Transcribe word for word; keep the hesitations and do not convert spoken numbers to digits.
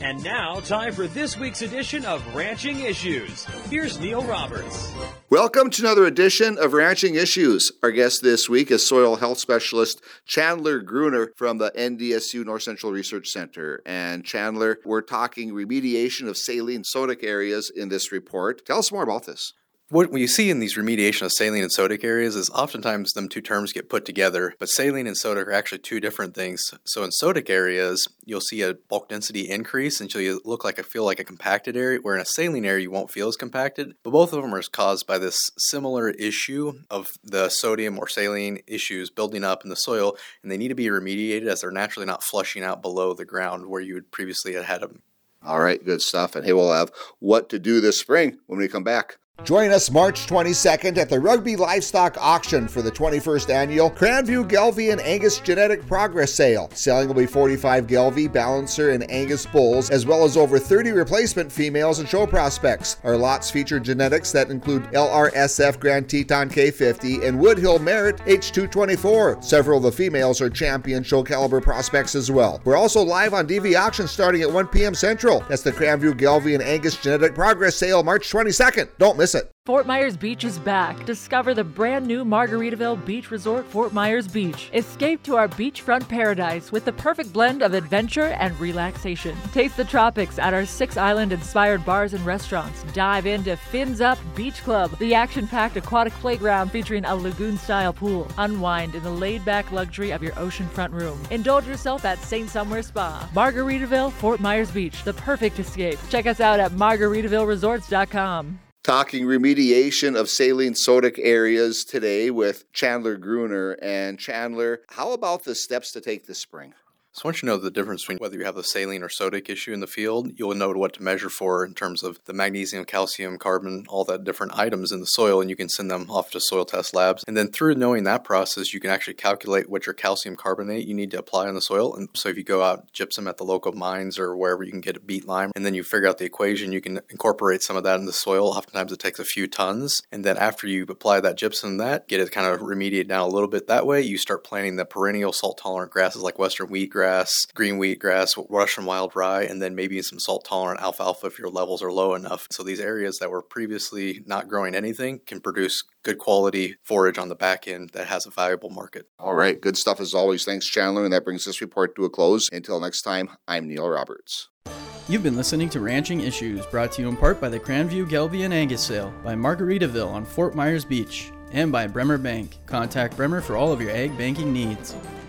And now, time for this week's edition of Ranching Issues. Here's Neil Roberts. Welcome to another edition of Ranching Issues. Our guest this week is soil health specialist Chandler Gruner from the N D S U North Central Research Center. And Chandler, we're talking remediation of saline sodic areas in this report. Tell us more about this. What you see in these remediation of saline and sodic areas is oftentimes them two terms get put together, but saline and sodic are actually two different things. So in sodic areas, you'll see a bulk density increase until you look like, I feel like a compacted area, where in a saline area you won't feel as compacted. But both of them are caused by this similar issue of the sodium or saline issues building up in the soil, and they need to be remediated as they're naturally not flushing out below the ground where you would previously have had them. All right, good stuff. And hey, we'll have what to do this spring when we come back. Join us March twenty-second at the Rugby Livestock Auction for the twenty-first annual Grandview Gelbvieh and Angus Genetic Progress Sale. Selling will be forty-five Gelbvieh, Balancer, and Angus bulls, as well as over thirty replacement females and show prospects. Our lots feature genetics that include L R S F Grand Teton K fifty and Woodhill Merit H two twenty-four. Several of the females are champion show caliber prospects as well. We're also live on D V Auction starting at one p.m. Central. That's the Grandview Gelbvieh and Angus Genetic Progress Sale March twenty-second. Don't miss it. Fort Myers Beach is back. Discover the brand new Margaritaville Beach Resort, Fort Myers Beach. Escape to our beachfront paradise with the perfect blend of adventure and relaxation. Taste the tropics at our six island-inspired bars and restaurants. Dive into Fins Up Beach Club, the action-packed aquatic playground featuring a lagoon-style pool. Unwind in the laid-back luxury of your oceanfront room. Indulge yourself at Saint Somewhere Spa. Margaritaville, Fort Myers Beach, the perfect escape. Check us out at margaritaville resorts dot com. Talking remediation of saline sodic areas today with Chandler Gruner. And Chandler, how about the steps to take this spring? So once you know the difference between whether you have the saline or sodic issue in the field, you'll know what to measure for in terms of the magnesium, calcium, carbon, all the different items in the soil, and you can send them off to soil test labs. And then through knowing that process, you can actually calculate what your calcium carbonate you need to apply on the soil. And so if you go out gypsum at the local mines or wherever you can get a beet lime, and then you figure out the equation, you can incorporate some of that in the soil. Oftentimes it takes a few tons. And then after you apply that gypsum, that get it kind of remediated down a little bit. That way you start planting the perennial salt-tolerant grasses like western wheatgrass, green wheatgrass, Russian wild rye, and then maybe some salt-tolerant alfalfa if your levels are low enough. So these areas that were previously not growing anything can produce good quality forage on the back end that has a valuable market. All right, good stuff as always. Thanks, Chandler, and that brings this report to a close. Until next time, I'm Neil Roberts. You've been listening to Ranching Issues, brought to you in part by the Grandview Gelbvieh and Angus Sale, by Margaritaville on Fort Myers Beach, and by Bremer Bank. Contact Bremer for all of your ag banking needs.